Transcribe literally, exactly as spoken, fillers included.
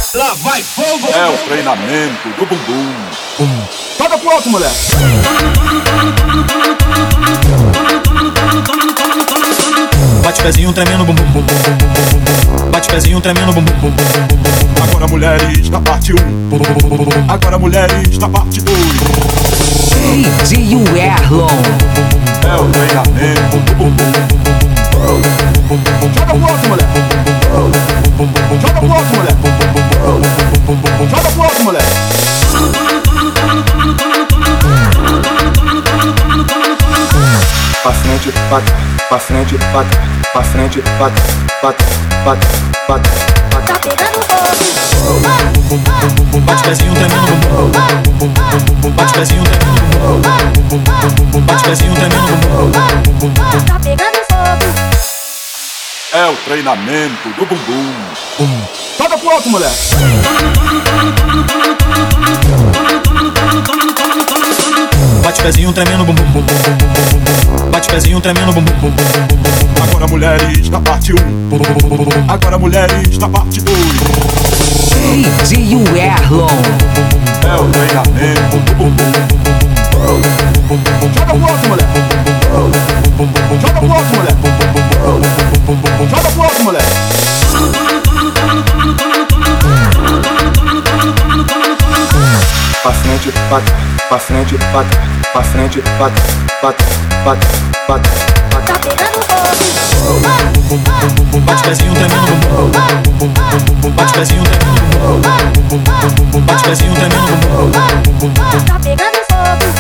Lá vai fogo! É o treinamento do bumbum. Bum. Toca pro alto, moleque! Bate pezinho tremendo, bum bum bum bum bum bum. Bate pezinho tremendo, bum bum bum bum bum bum. Agora mulheres na parte um. Agora mulheres na parte dois. D J Erlon. É o treinamento do bumbum. Joga pro alto, moleque! Joga pro alto, moleque! Joga pro alto, moleque! Pra frente, pra trás, pra frente, pra trás, pra frente, pra trás, pra trás, pra trás, pra trás. Tá pegando fogo. Bate pezinho tremendo, bum bum bum bum. Bate pezinho tremendo, bum bum bum. Bate pezinho tremendo, bum bum bum. Tá pegando fogo. É o treinamento do bumbum. Bum. Toca pro alto, moleque! Bate pezinho tremendo, bum bum bum bum bum. Bate pezinho tremendo, bum bum bum bum. Agora mulheres na parte um. Agora mulheres na parte dois. D J Erlon. É o treinamento do bumbum. Joga pro alto, moleque! Joga pro alto, moleque! Joga pro alto, moleque! Pra frente, pra trás, pra frente, pra trás, pra frente, pra trás, pra trás, pra trás, pra trás, pra Tá trás. pegando fogo. Bate pezinho tremendo, bum bum bum. Bate pezinho tremendo, bum bum bum. Bate pezinho tremendo, bum bum bum. Tá pegando fogo.